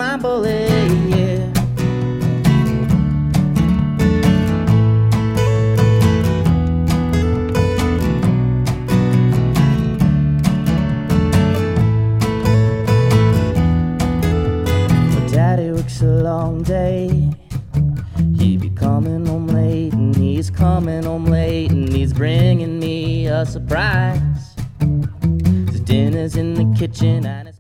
my bullet, yeah. Daddy works a long day. He be coming home late, and he's coming home late, and he's bringing me a surprise. The dinner's in the kitchen and it's